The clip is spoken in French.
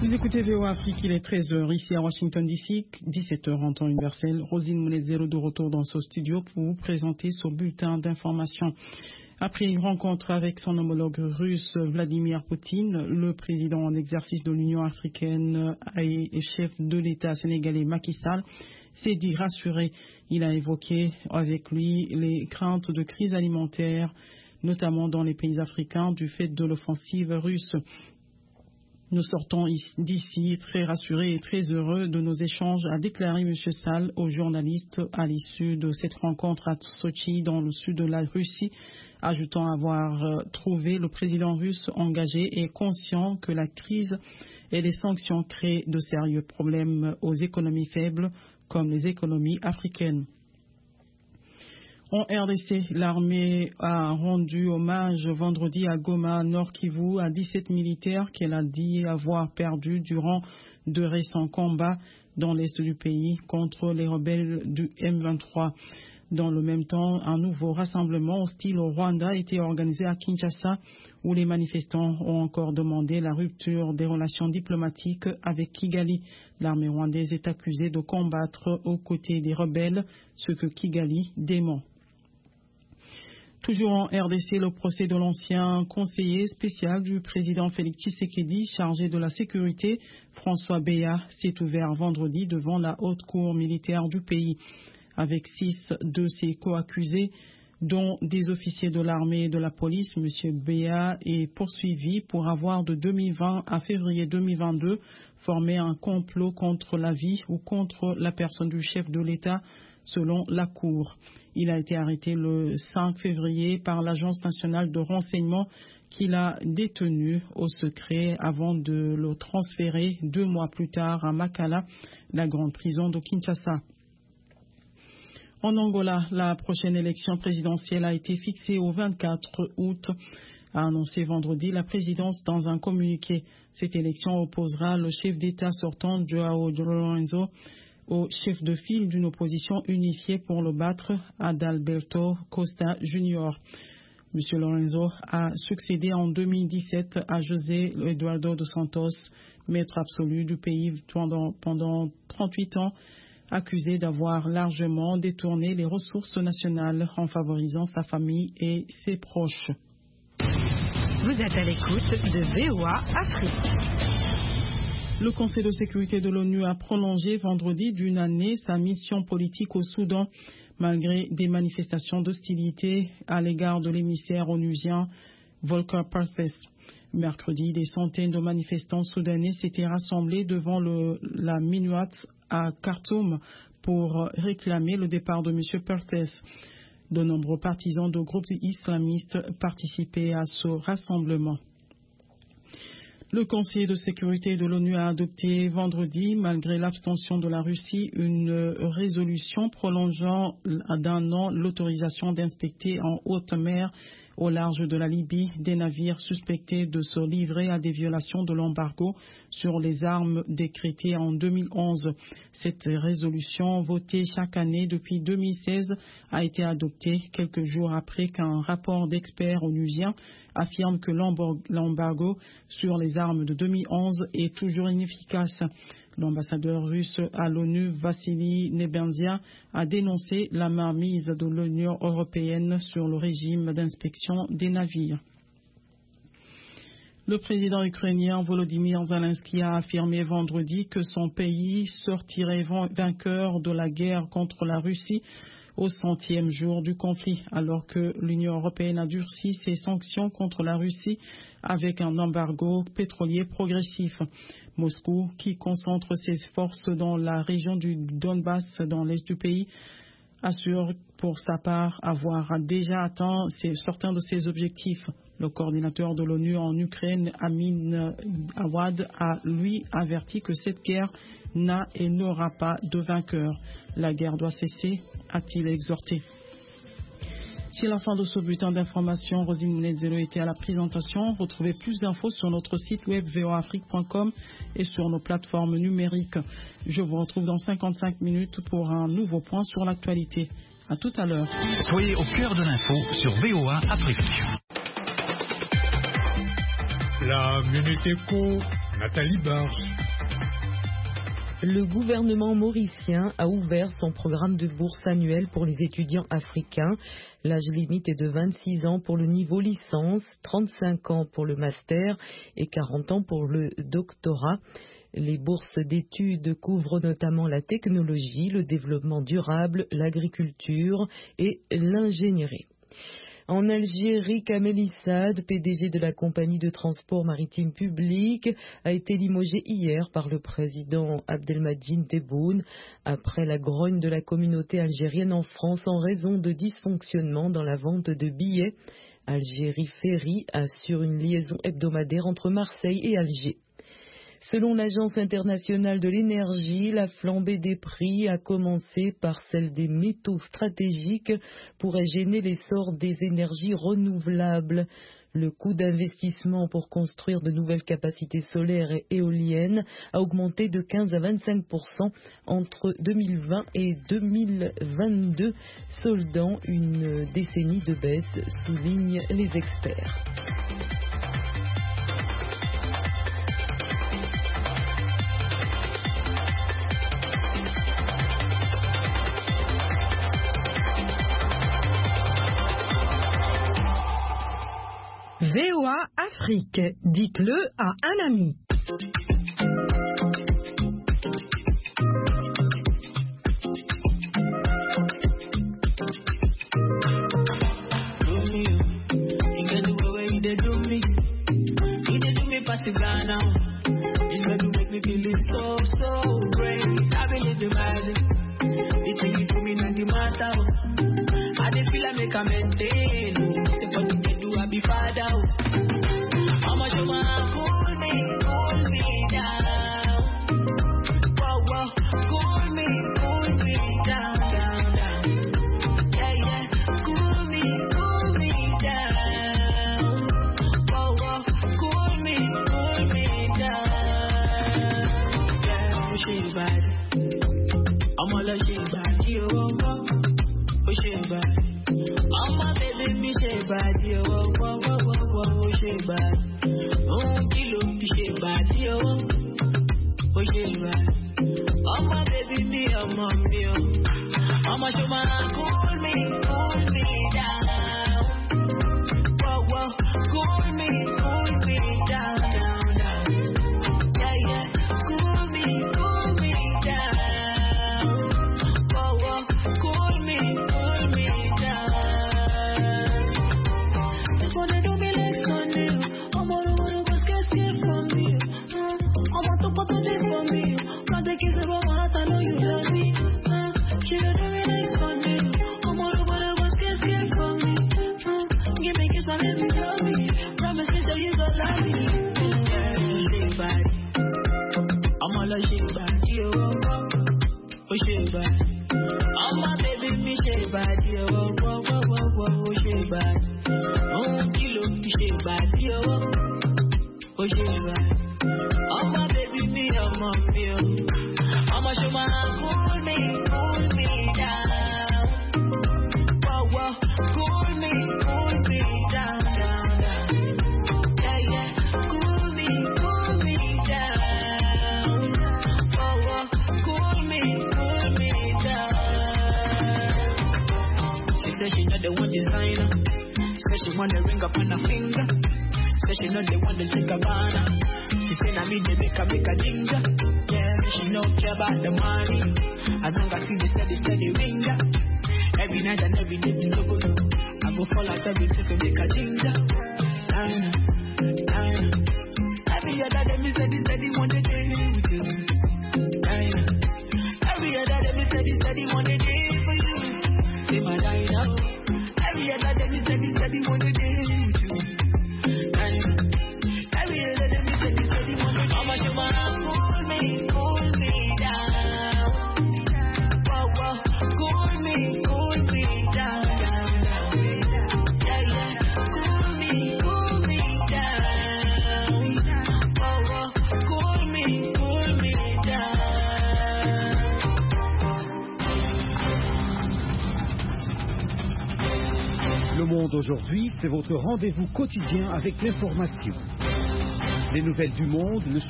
Vous écoutez VOA Afrique, il est 13h ici à Washington DC, 17h en temps universel. Rosine Mounezero de retour dans ce studio pour vous présenter ce bulletin d'information. Après une rencontre avec son homologue russe Vladimir Poutine, le président en exercice de l'Union africaine et chef de l'État sénégalais Macky Sall s'est dit rassuré. Il a évoqué avec lui les craintes de crise alimentaire, notamment dans les pays africains, du fait de l'offensive russe. Nous sortons d'ici très rassurés et très heureux de nos échanges, a déclaré M. Sall aux journalistes à l'issue de cette rencontre à Sochi dans le sud de la Russie, ajoutant avoir trouvé le président russe engagé et conscient que la crise et les sanctions créent de sérieux problèmes aux économies faibles comme les économies africaines. En RDC, l'armée a rendu hommage vendredi à Goma, Nord Kivu, à 17 militaires qu'elle a dit avoir perdus durant de récents combats dans l'est du pays contre les rebelles du M23. Dans le même temps, un nouveau rassemblement hostile au Rwanda a été organisé à Kinshasa, où les manifestants ont encore demandé la rupture des relations diplomatiques avec Kigali. L'armée rwandaise est accusée de combattre aux côtés des rebelles, ce que Kigali dément. Toujours en RDC, le procès de l'ancien conseiller spécial du président Félix Tshisekedi, chargé de la sécurité, François Béat, s'est ouvert vendredi devant la haute cour militaire du pays. Avec 6 de ses co-accusés, dont des officiers de l'armée et de la police, M. Béat est poursuivi pour avoir de 2020 à février 2022 formé un complot contre la vie ou contre la personne du chef de l'État, selon la Cour. Il a été arrêté le 5 février par l'Agence nationale de renseignement qui l'a détenu au secret avant de le transférer 2 mois plus tard à Makala, la grande prison de Kinshasa. En Angola, la prochaine élection présidentielle a été fixée au 24 août, a annoncé vendredi la présidence dans un communiqué. Cette élection opposera le chef d'État sortant, João Lourenço, au chef de file d'une opposition unifiée pour le battre, Adalberto Costa Jr. M. Lourenço a succédé en 2017 à José Eduardo dos Santos, maître absolu du pays pendant 38 ans, accusé d'avoir largement détourné les ressources nationales en favorisant sa famille et ses proches. Vous êtes à l'écoute de VOA Afrique. Le Conseil de sécurité de l'ONU a prolongé vendredi d'une année sa mission politique au Soudan, malgré des manifestations d'hostilité à l'égard de l'émissaire onusien Volker Perthes. Mercredi, des centaines de manifestants soudanais s'étaient rassemblés devant la Minuat à Khartoum pour réclamer le départ de M. Perthes. De nombreux partisans de groupes islamistes participaient à ce rassemblement. Le Conseil de sécurité de l'ONU a adopté vendredi, malgré l'abstention de la Russie, une résolution prolongeant d'un an l'autorisation d'inspecter en haute mer au large de la Libye des navires suspectés de se livrer à des violations de l'embargo sur les armes décrété en 2011. Cette résolution, votée chaque année depuis 2016, a été adoptée quelques jours après qu'un rapport d'experts onusiens affirme que l'embargo sur les armes de 2011 est toujours inefficace. L'ambassadeur russe à l'ONU, Vassili Nebenzia, a dénoncé la mainmise de l'Union européenne sur le régime d'inspection des navires. Le président ukrainien Volodymyr Zelensky a affirmé vendredi que son pays sortirait vainqueur de la guerre contre la Russie au 100e jour du conflit, alors que l'Union européenne a durci ses sanctions contre la Russie avec un embargo pétrolier progressif. Moscou, qui concentre ses forces dans la région du Donbass dans l'est du pays, assure pour sa part avoir déjà atteint certains de ses objectifs. Le coordinateur de l'ONU en Ukraine, Amin Awad, a lui averti que cette guerre n'a et n'aura pas de vainqueur. La guerre doit cesser, a-t-il exhorté. C'est la fin de ce bulletin d'information. Rosine Mounezero était à la présentation. Retrouvez plus d'infos sur notre site web voaafrique.com et sur nos plateformes numériques. Je vous retrouve dans 55 minutes pour un nouveau point sur l'actualité. À tout à l'heure. Soyez au cœur de l'info sur VOA Afrique. La Minute Éco, Nathalie Barge. Le gouvernement mauricien a ouvert son programme de bourse annuel pour les étudiants africains. L'âge limite est de 26 ans pour le niveau licence, 35 ans pour le master et 40 ans pour le doctorat. Les bourses d'études couvrent notamment la technologie, le développement durable, l'agriculture et l'ingénierie. En Algérie, Kamel Issad, PDG de la compagnie de transport maritime public, a été limogé hier par le président Abdelmadjid Tebboune après la grogne de la communauté algérienne en France en raison de dysfonctionnements dans la vente de billets. Algérie Ferry assure une liaison hebdomadaire entre Marseille et Alger. Selon l'Agence internationale de l'énergie, la flambée des prix, à commencer par celle des métaux stratégiques, pourrait gêner l'essor des énergies renouvelables. Le coût d'investissement pour construire de nouvelles capacités solaires et éoliennes a augmenté de 15 à 25% entre 2020 et 2022, soldant une décennie de baisse, soulignent les experts. VOA Afrique, dites-le à un ami. Le Monde aujourd'hui, c'est votre rendez-vous quotidien avec l'information. Les nouvelles du monde, le